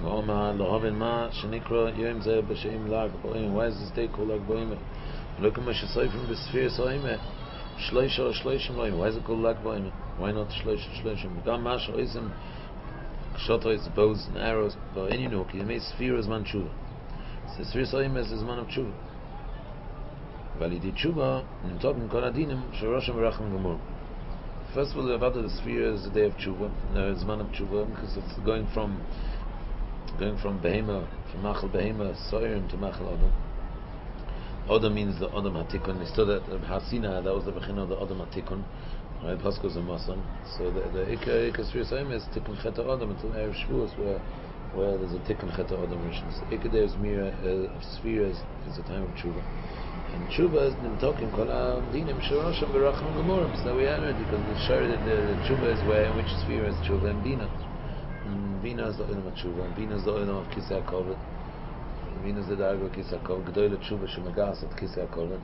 Why is this day called Lag Ba'omer? Look at Moshe from the sphere Soime. Shloisha or Shloishim Loim. Why is it called Lag Ba'omer? Why not Shloishim? Gam Mash Oisim Shotois, bows and arrows. But any no, he made sphere as man tshuva. So sphere Soime is man of tshuva. Validi tshuva. I'm talking Kol Adinim Shoroshim Racham Gemur. First of all, about the sphere is the day of tshuva. No, it's man of tshuva because it's going from behema, from machal behema, soirim to machal adam. Adam means the adam hatikun. They stood at Hasina. That was the beginning of the adam hatikun. Right, Paschos and Masan. So the ikar sphere soim is tikun cheta adam until Erev Shavuos, where there's a tikun cheta adam rishon. So ikar there's mira of spheres is the time of tshuva. And tshuva is them talking kol dinim shoroshim v'racham gemurim. So we had it because the shari that the tshuva is where in which sphere is tshuva and bina. Bina is the olam of tshuva, and bina is the olam of kisei hakoved. Bina is the darga of kisei hakoved. Gedoyle tshuva shemagas at kisei hakoved.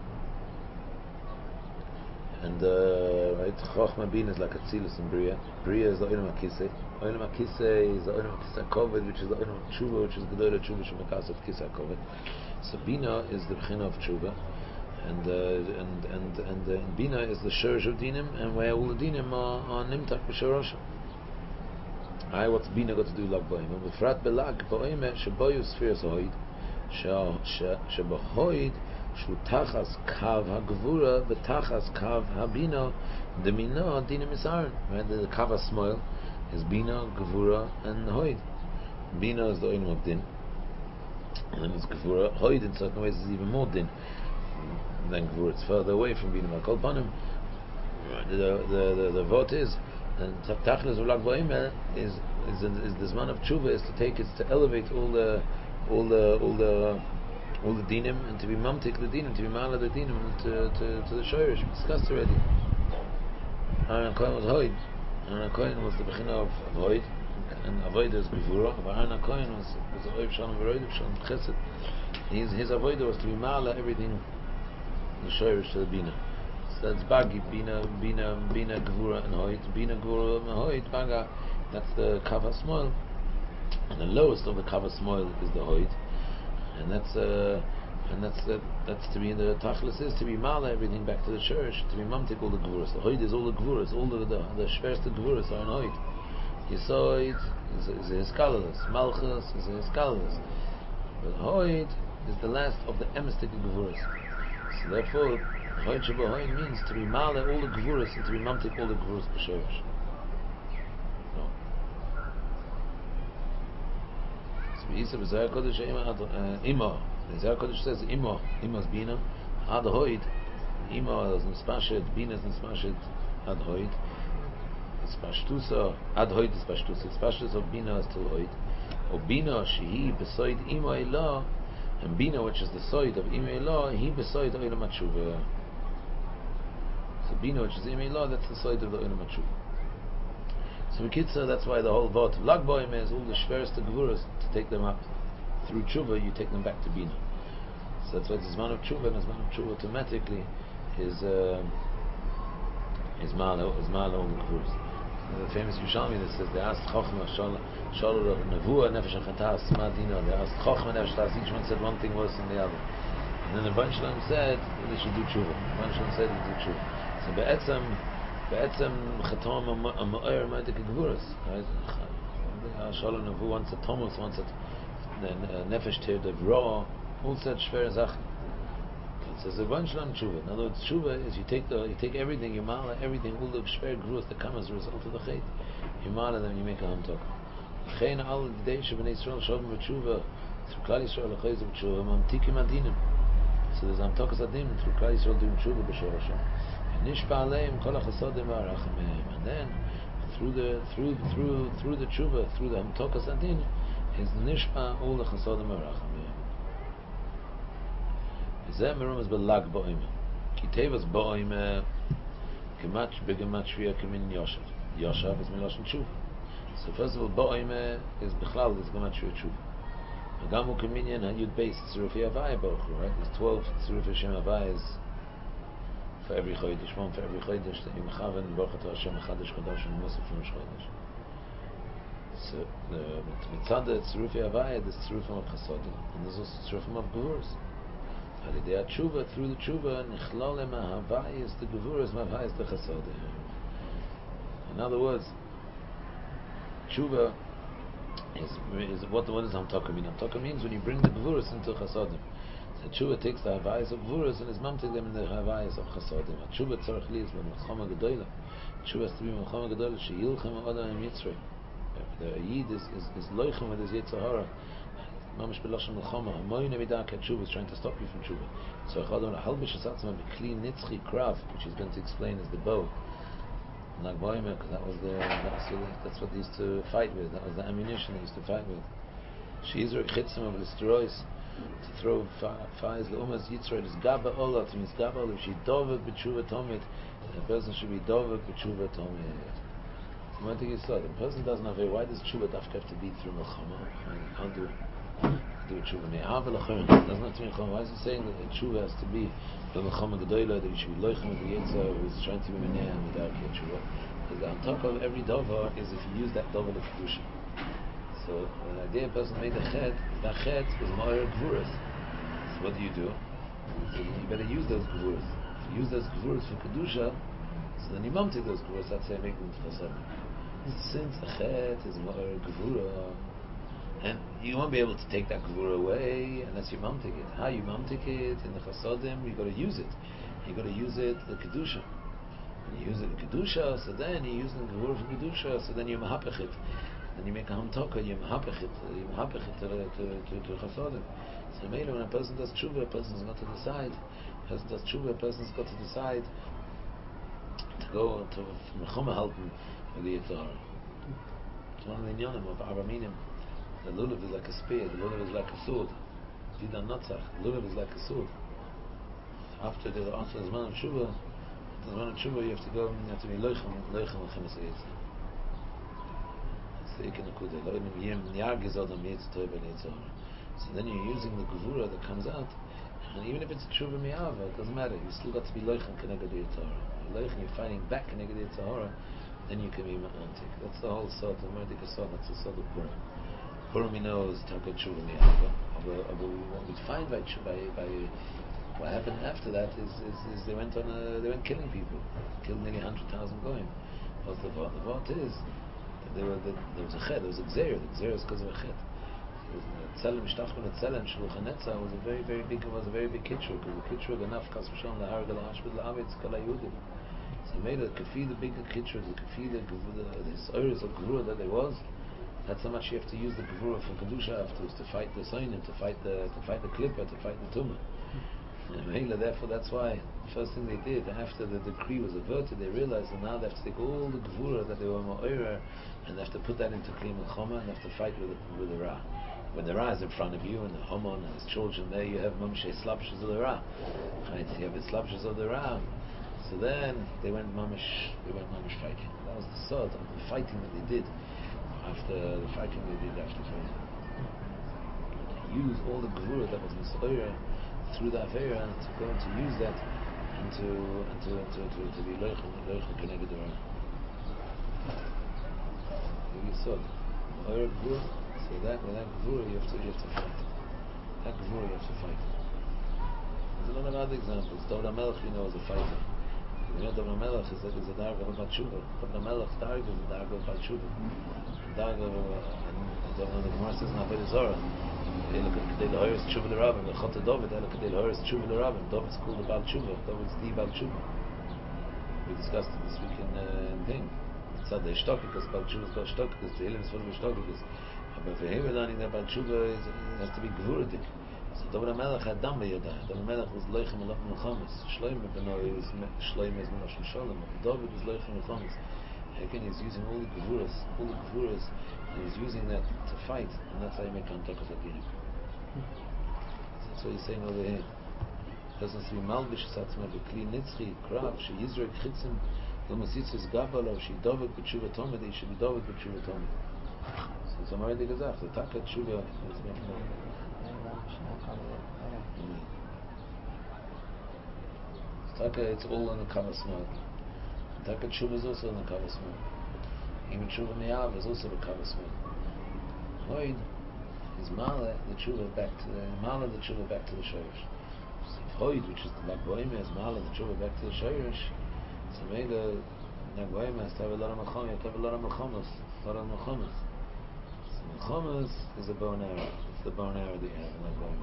And right, chochma bina is like a tzilus in bria. Bria is the olam of kisei. Olam of kisei is the olam of kisei hakoved, which is the olam of tshuva, which is gedoyle tshuva shemagas at kisei hakoved. So bina is the bechina of tshuva. And bina is the shorish of dinim, and where all the dinim are nimtak b'shoroshim. What's bina got to do lag ba'omer? B'frat belag ba'omer sheboyu spheres hoid, shebohoid shu tachas kav hagvura v'tachas kav habina demina dinim isaron. Right, the kav hasmoil is bina, gvura, and hoid. Bina is the olam of din, and then it's gvura. Hoid in certain ways is even more din than gvura. It's further away from bina. Kol panim, the vote is, and tachlis of lag ba'omer is this man of tshuva is to take it to elevate all the dinim and to be mamtik the dinim, to be mala the dinim to the shoyrish. We discussed already. Aaron Cohen was hoid. Aaron Cohen was the bechina of hoid, and avoid is gevura. But Aaron Cohen was the oiv shalom v'roiv shalom chesed. His avoid was to be mala everything the shoyrish to the bina. So that's bagi bina gevura and hoid. Bina gevura and hoid baga. That's the kav hasmoil, and the lowest of the kav hasmoil is the hoid, and that's to be in the tachlis is to be mala everything back to the church, to be mamtik all the gevuras. The hoid is all the gevuras, all the shverst gevuras are in hoid. Yisoid is a hiskalalus, malchus is a hiskalalus, but hoid is the last of the emistic gevuras. So therefore, hoid shabohoid means to be mala all the gevuras and to be mamtik all the gevuras b'shorish. Isa b'Zohar Kodesh Ima. The Zohar Kodesh says Ima. Ima's bina. Ad hoid. Ima is nispashet. Bina is nispashet. Ad hoid. Nispashtusa. Ad hoid is pashtusa. Nispashet of bina is till hoid. O bina shehi besoid Ima Elah. And bina, which is the soid of Ima Elah, he besoid olam hatshuva. So bina, which is Ima Elah, that's the soid of the olam hatshuva. So Mikitza, that's why the whole vote of lag ba'omer is all the shverest gevuras to take them up through tshuva. You take them back to bina. So that's why it's man of tshuva, and man of tshuva automatically is mala all the gevuras. The famous Yerushalmi that says they asked Chochma Shalom Nevuah Nefesh Chatas Madina. They asked Chochma Nefesh Chatas. Each one said one thing worse than the other, and then the bunch of them said they should do tshuva. The bunch of them said they do tshuva. So Be'etzem Chatom Ma'or Ma'adik Gevuras. Shalom Nevu once at Thomas, once at Nefesh Tir Dev Ra, all said Shver Zach. It says a bunch of them tshuva. In other words, tshuva is you take everything, you mala everything, all the Shver Gevuras that come as a result of the Chet, you mala them, you make a hamtok. Chein al Dei Shebnei Yisrael Shalom V'Tshuva through Klal Yisrael L'Chayz V'Tshuva Mamtikim Adinim. So there's hamtokas adinim through Klal Yisrael doing tshuva b'shorashim. Nishpa aleim kol hachasodim v'arachim, and then through the tshuva, through the hamtokas adin, is nishpa all the chasodim v'arachim. Zeh merum is belag ba'omer. Kitevas ba'omer gemach begematria kemin yoshav. Yoshav is miloshin tshuva. So first of all, ba'omer is bichlal is gematria tshuva. Agamu keminyan hayud beis tzirufei havaya baruch hu. Right, there's 12 tzirufei Shem havayas for every chodesh, one for every chodesh that you mechaven baruch atah Hashem mechadesh chodesh and musaf from chodesh. So mitzad tzrufi havaya, there's tzrufim of chasodim, and there's also tzrufim of gevuras. Alidei tshuva, through the tshuva, nichlolem havaya is the gevuras, havaya is the chasodim. In other words, tshuva is what does hamtaka mean? Hamtaka means when you bring the gevuras into chasodim. So tshuva takes the havayas of gevuras and is mamtig them in the havayas of chasodim. Tshuva tzarich li is b'melchama gedola. Tshuva has to be b'melchama gedola sheyilchem adam im Yitzrei. The yid is loichem with his Yetzer Hara. Mamish b'lashon melchama. Hamoyin amidak tshuva is trying to stop you from tshuva. So chadon halbish asatzma b'kli nitzchi krav, which he's going to explain as the bow. Because that's what they used to fight with. That was the ammunition they used to fight with. Sheizra chitzim of the steroids to throw fires. Leumas Yitzrei is gaba ola. It means gaba ola. If she dovek b'tshuva tomit, the person should be dovek b'tshuva tomit. What do you say? The person doesn't have a. Why does tshuva dafka have to be through melchama? How do tshuva ne'av elachon? Doesn't have to be melchama. Why is he saying that tshuva has to be the melchama gedola, that he should be loichem with the Yetzer who is trying to be meneah without tshuva? Because on top of every davar is if you use that davar of kedusha. So the idea a person made a chet, that chet is ma'or gevuras. So what do? So you better use those gevuras. If you use those gevuras for kedusha, so then you mamtik those gevuras. That's how you make them chasadim. Since the chet is ma'or gevura, and you won't be able to take that gevura away unless you mamtik it. How you mamtik it in the chasadim? You got to use it. You got to use it the kedusha. When you use it in kedusha, so then you use the gevura for kedusha. So then you mahapech it. Then you make a hamtoka. You mahapech it. You mahapech it to chasadim. So maybe when a person does tshuva, a person's got to decide. A person does tshuva, a person's got to decide to go to melchama helping with the Yetzer Hara. It's one of the inyanim of Araminim. The lulav is like a spear, the lulav is like a sword. Didan Natzach, the lulav is like a sword. After the Zman of Tshuva, you have to go, you have to be loichem l'chemes ha'Yetzer. That's the Ikon Akudah. Lo'im yim yargiz adam Yetzer Tov ben Yetzer Hara. So then you're using the gevura that comes out, and even if it's a tshuva mi'ava, it doesn't matter. You still got to be loichem keneged the Yetzer Hara. You're fighting back keneged the Yetzer Hara, then you can be ma'antik. That's the whole sort, the Mordecai sort, that's the sort of Purim. Purim, you know, is taka tshuva mi'ava. What we find by what happened after that is they went killing people, killed nearly 100,000 goyim. What's the vot? The vot is that there was a chet, there was a gzeir. The gzeir is because of a chet. Tzelem Shtachman and Tzelem Shulchan Netzah was a very big kitchur, because the kitchur the nafkas v'shalom lahar galashbid la'amitz kol ha'Yehudim. So he made a kafi, the bigger kitchur, the kafi, the soiris of gevura that there was. That's how much you have to use the gevura for kedusha afterwards, to fight the soinim, to fight the klippa, to fight the tumah. And therefore that's why the first thing they did after the decree was averted, they realized that now they have to take all the gevura that they were ma'orer, and they have to put that into kli melchama, and they have to fight with the ra. When the Ra is in front of you, and the Haman and his children there, you have Mamshe slapshes of the Ra. Right? You have the slapshes of the Ra. So then they went mamish fighting. That was the sort of the fighting that they did after fighting. They use all the gevura that was Misoira through the Avera, and to go and to use that and to be loichem keneged the Ra. You saw gevura. So that with that gevura you have to fight. That gevura you have to fight. There's a lot of other examples. David HaMelech, you know, is a fighter. You know, David HaMelech is a darga of Batshuva. David HaMelech darga is a darga of Batshuva. Darga of the Gemara says in Avodah Zarah, Ela Kedei L'Horis Tshuva L'Rabim, L'Chot David, Ela Kedei L'Horis Tshuva L'Rabim. David's called the Baal Tshuva. David's the Baal Tshuva. We discussed it this week in thing. It's not the Ishtokikus, Baal Tshuva's got Ishtokikus, the Hilim is full of Ishtokikus. But for him, learning that Baal Tshuva has to be gevuradik. So David HaMelech had dam b'yadai. David HaMelech was loichem alach melchamas. Shloim is Menashe Shalom. David was loichem melchamas. Again, he's using all the gevuras, and he's using that to fight, and that's how you make Antakas Adinim. That's what he's saying over here. Person to be malbish satzma b'kli nitzchi krav she yizrek chitzim l'masitzis gabalav she dovek b'tshuva tomid. He should be dovek b'tshuva tomid. So I'm already gesagt, the Taka Tshuva is making Taka, it's all in the Kavas mode. Taka Tshuva is also in the Kavas mode. Even Tshuva Mi'av is also the Kavas mode. Hoid is Mala the tshuva back to the Shorish. So if Hoid, which is the Lag Boime, is Mala the tshuva back to the Shorish, so maybe the Lag Boime has to have a lot of Melchama, you have to have a lot of Melchamas. So Melchamas is a bow and arrow. It's the bow and arrow that you have in Lag Boime.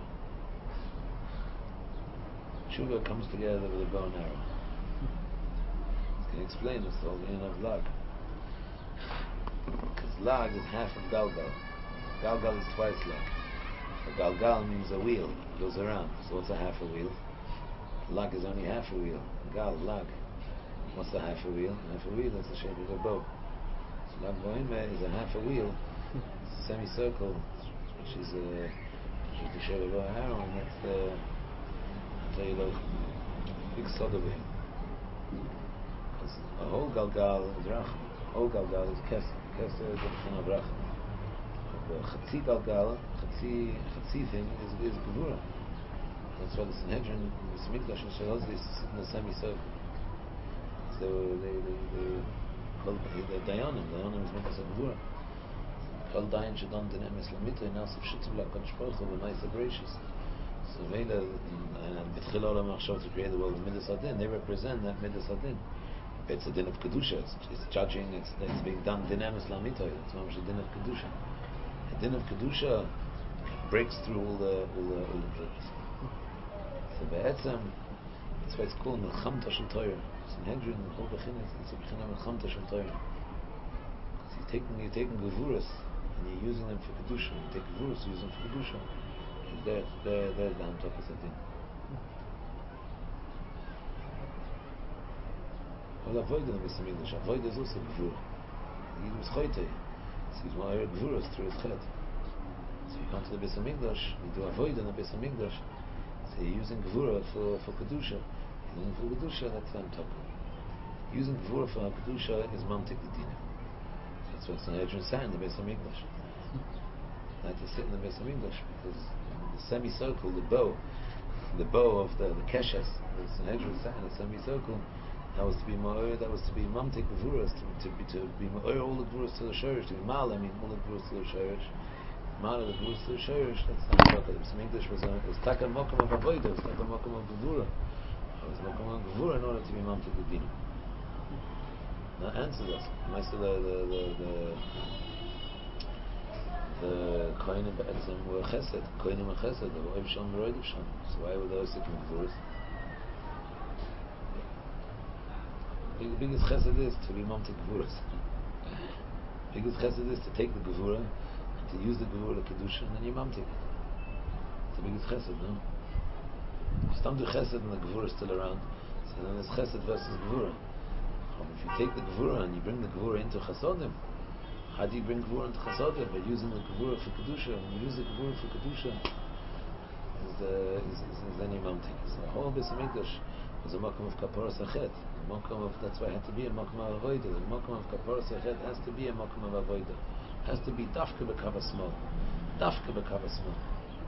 Tshuva comes together with a bow and arrow. Can you explain this, the whole meaning of Lag? Because Lag is half of Galgal. Galgal is twice Lag. A Galgal means a wheel, it goes around. So what's a half a wheel? Lag is only half a wheel. Lag. What's the half a wheel? Half a wheel is the shape of a bow. So Lag Boime is a half a wheel. It's a semicircle, which is the shape of a arrow, and that's the big sod over here. Because a whole Galgal is Racham. A whole Galgal is Keser. Keser is the B'china of Racham. The Chatzi Galgal, Chatzi thing is Gevura. That's why the Sanhedrin, the Mikdash and Shalaz, they sit in a semicircle. So they called the Dayanim. Dayanim is Mikdash of Gevura. Kol Dayan Shadon Din Emes Lamito Inasif Shitzu L'Akadosh Baruch Hu B'Maisa Bereshis. So Vela and B'tchil Olam Achshav to create the world of Midas Adin, they represent that Midas Adin. It's a din of kedusha. It's judging. It's being done din emes lamitoy. It's not a din of kedusha. A din of kedusha breaks through all the places. So be'etzem, that's why it's called melchamta shel Torah. Sanhedrin, the whole bechinas, it's a bechina melchamta shel Torah. Because you're taking gevuras and you're using them for kedusha. You take gevuras, you use them for kedusha. There's the hamtakas adin. Well, avoid in the Beis Hamikdash. Avoid is also gevura. He was choyte. So he's more gevura through his head. So you come to the Beis Hamikdash, you do avoid in the Beis Hamikdash. So you're using gevura for kedusha. Using for kedusha, that's on top. Using gevura for kedusha is mamtik the dinim. That's what Sanhedrin said in the Beis Hamikdash. Not to sit in the Beis Hamikdash because the semicircle, the bow of the keshes, the Sanhedrin said in the semicircle. That was to be ma'or, that was to be mamtik gevuras, to be ma'or all the gevuras to the shorish, to be mal, I mean all the gevuras to the shorish. Mal the gevuras to the shorish, that's not the Beis Hamikdash was taka mokum of avodah, it was taka mokum of gevura. It was mokum of gevura in order to be mamtik the dinim. Now answer us. I said the kohenim be'etzem were chesed, kohenim were chesed, they were oiv sham v'roidiv sham. So why were they osik in gevuras? The biggest chesed is to be mamtik gevuras. The biggest chesed is to take the gevura and to use the gevura kedusha, and then you mamtik it. It's the biggest chesed, no? If you don't do chesed and the gevura is still around, so then there's chesed versus gevura. If you take the gevura and you bring the gevura into chasodim, how do you bring gevura into chasodim? By using the gevura for kedusha. When you use the gevura for kedusha, is then you mamtik. So the whole Beis Hamikdash was a makom of kapara sachet. That's why it had to be a makom of avodah. The makom of kapara sachet has to be a makom of avodah. It has to be dafka b'kava small. Dafka b'kava small.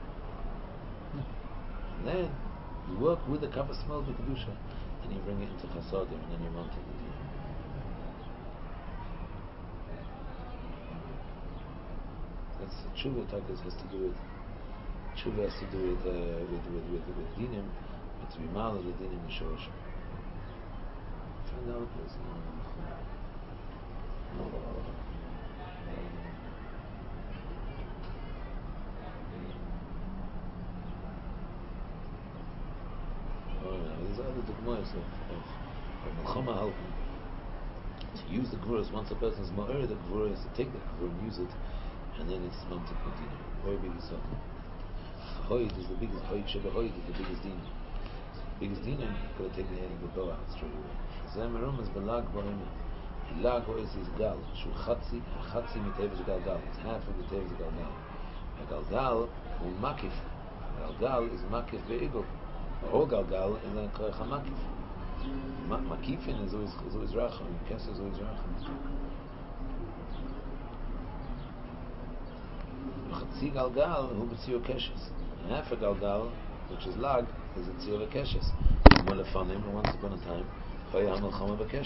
And then you work with the kava small b'kedusha, and you bring it into chasadim, and then you mount it. That's tshuva takas has to do with tshuva has to do with dinim. To be mal of the din in the shorish. Find out this. These are the dogmas of Melchama helping. To use the gevuras, once a person is ma'or, the gevura is to take the gevura and use it, and then it's mamtik medina. Very big isot. Hoid is the biggest hoid. Sheba hoid is the biggest din. Biggest din, and you've got to take the head of the bow out straight away. Zemerum is belag boim. Lag is gal. Shu chatzi miteves galgal. It's half of the teves galgal. A galgal is makif. Galgal is makif ve'igul. A whole galgal is a koich makif. Makifin is always racham. Kes is always racham. Chatzi galgal hu b'tzio keshes. Half a galgal, which is lag, is a tzio v'keshes. Once upon a time,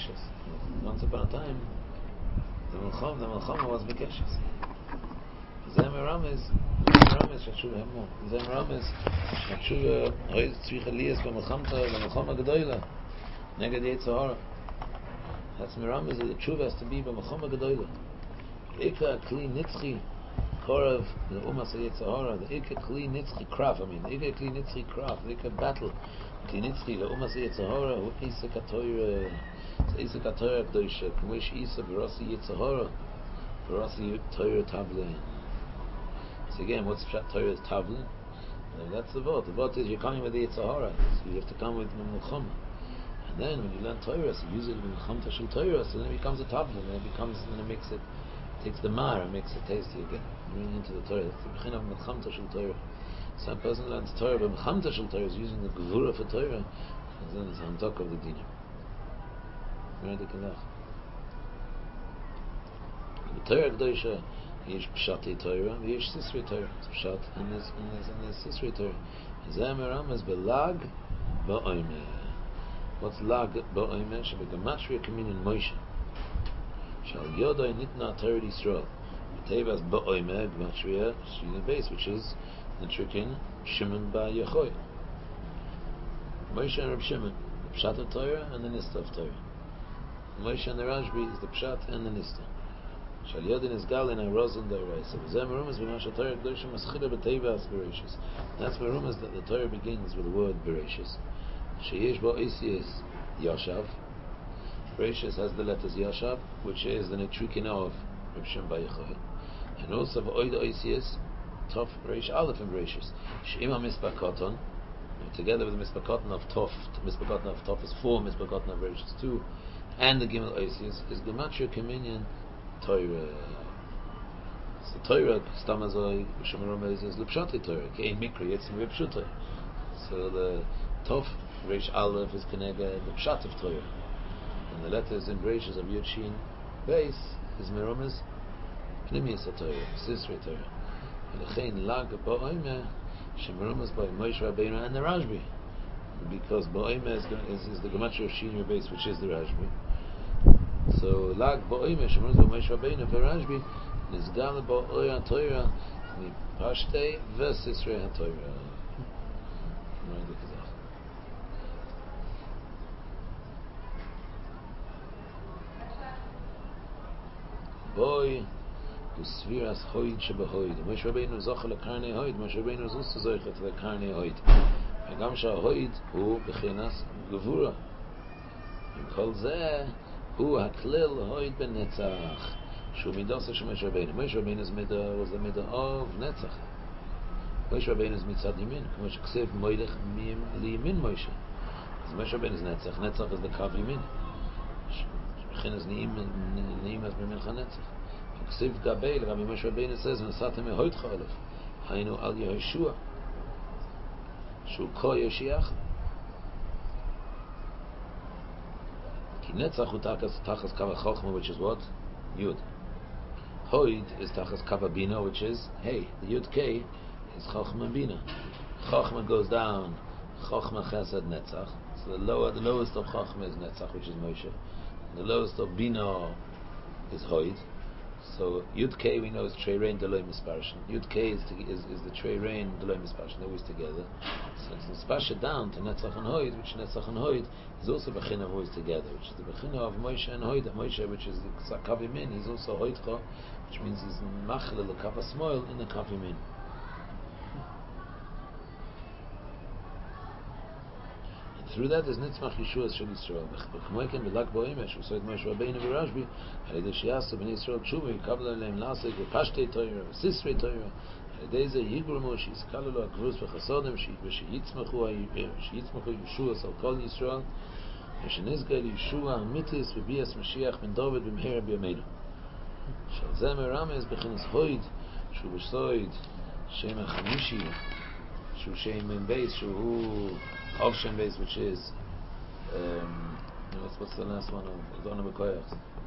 once upon a time, the Melchama was v'keshes. Zem Rames Shatshuva Hemo. Zem Rames Shatshuva Hoyz Tzvich Elias B'Melchama Gedoyla Neged Yetzer Hara. That's Merames. The Tshuva has to be B'Melchama Gedoyla. Ika Kli Nitzchi Korav the Umas Yetzer Hara. The Ika Kli Nitzchi Kraf. The Ika Kli Nitzchi Kraf. The Ika battle Kli Nitzchi the Umas Yetzer Hara. Who Isa Katoyra. Isa Katoyra K'doysha. K'moish Isa V'Rasi Yetzer Hara. V'Rasi Toyra Tavlin. So again, what's Pshat Torah is Tavlin? That's the vote. The vote is you're coming with the Yetzer Hara, so you have to come with the Melchama. And then when you learn Torah, so you use it with Melchama Shel Torah, so then it becomes a Tavlin, and it makes it, takes the mar and makes it tasty again. Bring into the Torah. That's the Bechin of Melchama Shel Torah. Some person learns Torah, but Melchama Shel Torah is using the Gevura for Torah, and then it's on top of the Dinim. The Torah Kedosha. Yesh Pshatei Torah, Yesh Sisrei Torah. It's Pshat, and there's Sisrei Torah. Zeh Merames beLag ba'omer. What's Lag ba'omer? Shebegamatria Kaminin Moshe. Shal Yodai Nitna Torah Yisrael. Tevas ba'omer Gematria Shin base, which is the trickin Shimon ba Yochai. Moshe and Reb Shimon, the Pshat of Torah and the Nista of Torah. Moshe and the Rashbi is the Pshat and the Nista. Shal Yodin is Galin and Rosen Dairais. Zeh Merumas b'Masha Torah Kedosha Maschila b'Teva Aspirations. That's Merumas that the Torah begins with the word Bereshis. Sheyesh bo Isias Yashav. Bereshis has the letters Yashav, which is the Netrikin of Reb Shimon ba Yochai. And also V'Oida Isias Tov Beresh Aleph and Bereshis. She'ima Mispakoton, together with the Mispakoton of Tov. Mispakoton of Tov is 4, Mispakoton of Bereshis 2, and the Gimel Isias is Gematria Communion Torah. So Torah, Stamazoi, Shemarom is Lupshati Torah. Kein Mikra, Yetzim Ripshutai. So the Tov, Reish Aleph is Kenega, the Pshat of Torah. And the letters and Reishas of Yud Shin base is Meromes, Pnimius Torah, Sisrei Torah. And the Chein Lag Ba'omer, Shemaromes by Moshe Rabbeinu and the Rashbi. Because Ba'omer is the Gematria of Shin base, which is the Rashbi. So Lag ba'omer Shemron b'Moshe Rabbeinu v'Rashbi nizgal ba'oyer HaTorah mipashtei v'sisrei HaTorah. Boy u'sviras hoid shebahoid. Moshe Rabbeinu zocha lekarnei hoid. Moshe Rabbeinu is also zocha lekarnei hoid. V'gam she'hoid hu b'chinas gevura. V'kol zeh Hu haklil hoid ben Netzach. Shu midosa shel Moshe Rabbeinu. Moshe Rabbeinu's midah was the midah of Netzach. Moshe Rabbeinu's mitzad yamin. Moshe ksev moidech liyamin Moshe. Moshe Rabbeinu's Netzach. Netzach is the kav yamin. Bechinas niim as b'mincha Netzach. Ksev gabei. Rabbi Moshe Rabbeinu says, "V'nasatem ehoidcha olef." Hainu al Yehoshua. Shu ko Yoshiach. Netzach hu tachas kava chochma, which is what? Yud. Hoid is tachas kava bina, which is hey. The Yud K is chochma bina. Chochma goes down. Chochma chesed netzach. So the lowest of chochma is netzach, which is Moshe. The lowest of bina is Hoid. So Yud K we know is Trei Rein Deloi Misparshin. Yud K is the Trei Rein Deloi Misparshin. They're always together. So it's Mispasha down to Netzach and Hoid, which Netzach and Hoid is also Bechina of always together, which is the Bechina of Moshe and Hoid. Moshe, which is the Kav Yamin, he's also Hoidcha, which means he's Machlel the Kav Asmoil in the Kav Yamin. Through that is Nitzmach Yeshua Shel Yisrael. B'chmoiken b'Lag ba'omer Shu Soid Moshe Rabbeinu v'Rashbi Alidei Sheyasu b'nei Yisrael Tshuva Yikabel Aleim Lasek v'Pashtei Torah v'Sisrei Torah Alidei Ze Yigrumu Sheyiskalu Lo Akvus v'Chasodim Sheyitzmachu Yeshua Sal Kol Yisrael V'Shenizgal Yeshua Amitis v'Bias Mashiach Ben David b'Mheira b'Yameinu Shal Zeh Merames b'Chinas Hoid Shu B'Soid Shem HaChamishi Shu Shem Ben Beis Shu Shem Beis, which is what's the last one of Dona Bekoyach?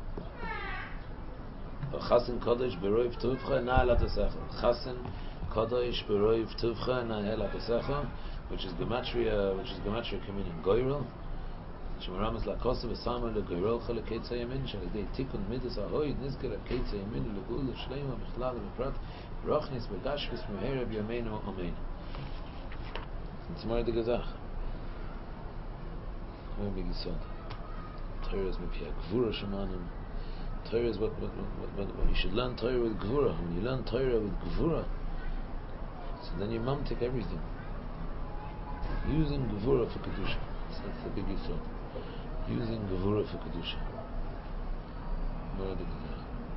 Chasen Kodesh Beroiv Tuvcha Na'el Atasecha. Chasen Kodesh Beroiv Tuvcha Na'el Atasecha, which is gematria communion Goyrel. Shemaramas Lakosa V'Sama LeGoyrel Chol Keitza Yamin Shalidei Tikun Midas Ahoid Nizker Keitza Yamin LeGul Shleima Bichlal B'Prat Rochnis begashkis meherab yameinu amen. It's more the gezach. Very big son. Torah is maybe a gvura shemanim. Torah is what you should learn Torah with gvura. When you learn Torah with gvura, so then you mamtik everything. Using gvura for kedusha. That's the big son. Using gvura for kedusha. More the gezach.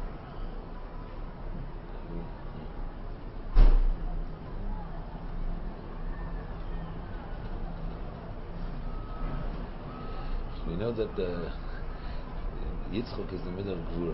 We know that Yitzchok is the middle of Gvura.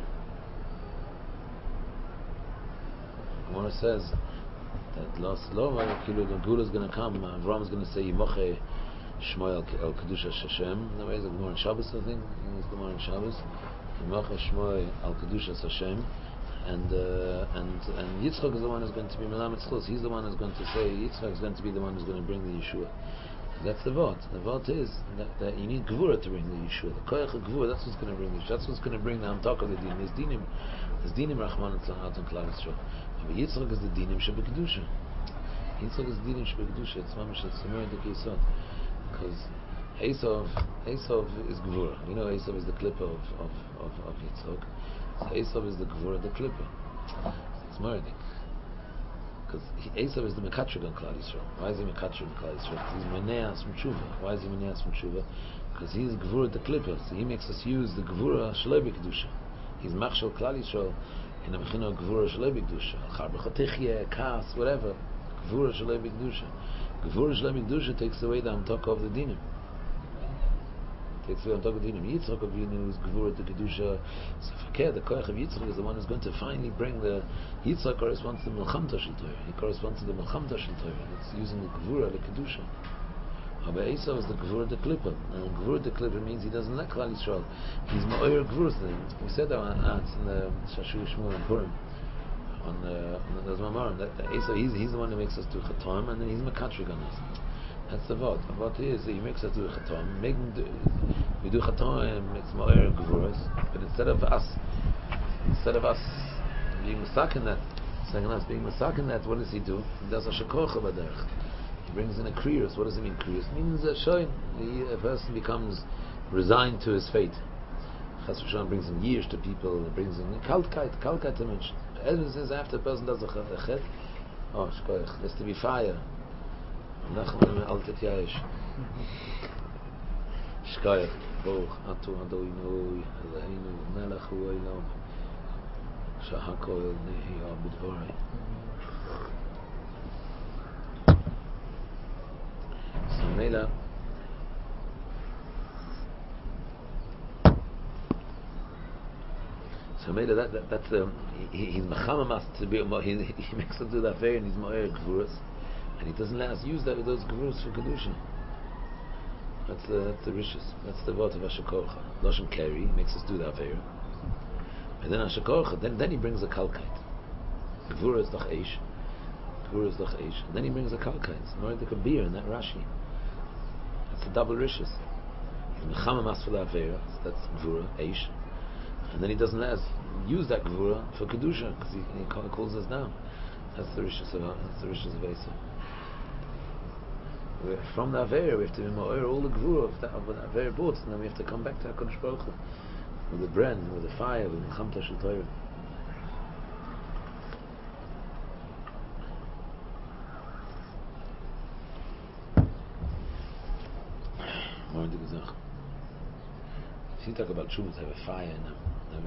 Gemara says that last law, the Gvura is going to come. Avram is going to say Yimoche Shmoy al Kedusha Hashem. No way is the Gemara in Shabbos, I think. It's the Gemara in Shabbos. Yimoche Shmoy al Kedusha Hashem. And Yitzchok is the one who's going to be Melamed Tzchus. He's the one who's going to say Yitzchok is going to be the one who's going to bring the Yeshua. That's the vot. The vot is that you need gvura to bring the Yeshua. The koyach of gvura, that's what's going to bring the Yeshua. That's what's going to bring the Hamtak of the dinim. There's dinim Rahman and Tzlanat and Klal Yisrael. But Yitzchak is the dinim Sheba Kedusha. Yitzchak is the dinim Sheba Kedusha. It's mamish, it's similar to Kisot. Because Esav is gvura. You know Esav is the clipper of Yitzchak. So Esav is the gvura, the clipper. It's Maradik. Because Esav is the Mekatrig on Klal Yisrael. Why is he Mekatrig on Klal Yisrael? Because he's Meneas from Tshuva. Why is he Meneas from Tshuva? Because he's Gvura the Clipper. So he makes us use the Gvura Shalei B'Kedusha. He's Machshel Klal Yisrael in a Mechina Gvura Shalei B'Kedusha. Char B'Chotichye, Kas, whatever. Gvura Shalei B'Kedusha. Gvura Shalei B'Kedusha takes away the Hamtaka of the Dinim. Takes away the Hamtaka of the Dinim. Yitzchak of Yinu is Gvura the Kedusha. So Fakir, the Koyach of Yitzchak is the one who's going to finally bring the... Yitzchak corresponds to the Melchamta Shel Torah. He corresponds to the Melchamta Shel Torah. It's using the Gvura, the Kedusha. But Esav is the Gvura the Klippa. And Gvura the Klippa means he doesn't like Klal Yisrael. He's Ma'or Gvura. We said that in the Shashu Shmuel and Purim. On the Zmamarim. That Esav, he's the one who makes us do Chatam, and then he's Mekatrig on us. That's the Vod. The Vod is that he makes us do Chatam. We do Chatam, it's Ma'or Gvuras. But instead of us being masakin that, saying us being masakin that, what does he do? He does a shekocha b'derech. He brings in a kriyus. What does it mean kriyus? It means a shoyin. A person becomes resigned to his fate. Chas v'shalom brings in years to people. It brings in kalkite image. Ever since after a person does a chet, oh shkoich, there's to be fire. Nachman altet yayish. Shkoich, boch atu adoinu Eloheinu melech hu olam. Shahakol Nehiyah B'Dvarai. So Mela, that's he's mechamamas to be. He makes us do that very, and he's ma'or gvuras, and he doesn't let us use those gvuras for kedusha. That's the riches. That's the word of Hashakorcha. Loshem Keri makes us do that very. And then Hashakorcha, then he brings a kalkite. Gvura is doch eish. And then he brings a kalkite. It's more like a beer in that Rashi. That's a double riches. He's mechamamas for that vera. That's Gvura, eish. And then he doesn't let us use that Gvura for kedusha because he calls us down. That's the riches of Esav. From the Avera, we have to be ma'or all the Gvura of that Avera brought, and then we have to come back to HaKadosh Baruch Hu with the bren, with the fire, with the Mechamta Shel Torah. More into Gezach. If you talk about Shumas, have a fire in them.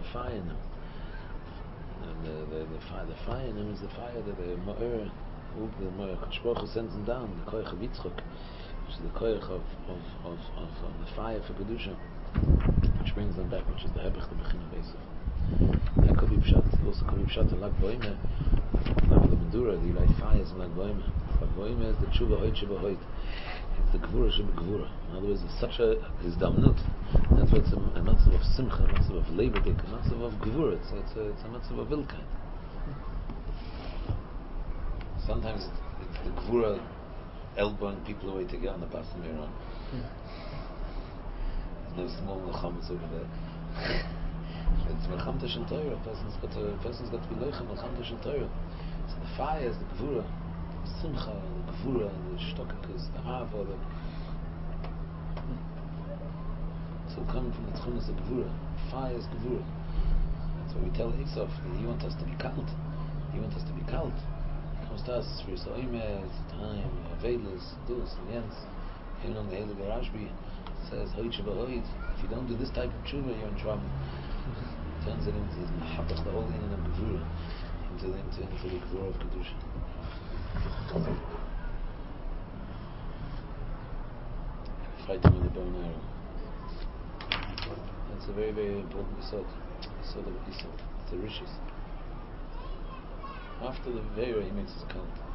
And the fire in them is the fire that the ma'or. The Kodesh Baruch Hu sends them down, the koyach of Yitzchak, which is the koyach of the fire for Kedusha, which brings them back, which is the Hebech, the Bechina Beisav. That could be Pshat. It also could be Pshat in Lag Boimeh, Lag the Medura, the light fires in Lag Boimeh. Lag Boimeh is the Tshuva Hoyt. It's the Gvura Sheba Gvura. In other words, it's such a Hizdamnut. That's why it's a matzav of Simcha, a matzav of Leiber Dik, a matzav of Gvura. It's a matzav of Vilkeit. Sometimes it's the Gvura elbowing people away to get on the Basam Iran. There's no small Mechamas over there. It's Mechamta Shel Torah. A person's got to be Leichem Mechamta Shel Torah. So the fire is the gvura, the simcha, the gvura, the shtokakus, the ava, it's all coming from the tchunas of gvura. Fire is gvura. That's what we tell Esav. He wants us to be kalt. He wants us to be kalt. He comes to us for his oimes, time, vedas, dus, and yens. Even on the Heilige Rashbi says, Hoit Sheba Hoit. If you don't do this type of tshuva, you're in trouble. Turns it into the whole in of gevura, into the gevura of kedusha. Fighting with the bow and arrow. That's a very, very important yesod. Yesod of yesod. It's the rishis. After the Veira, he makes his count.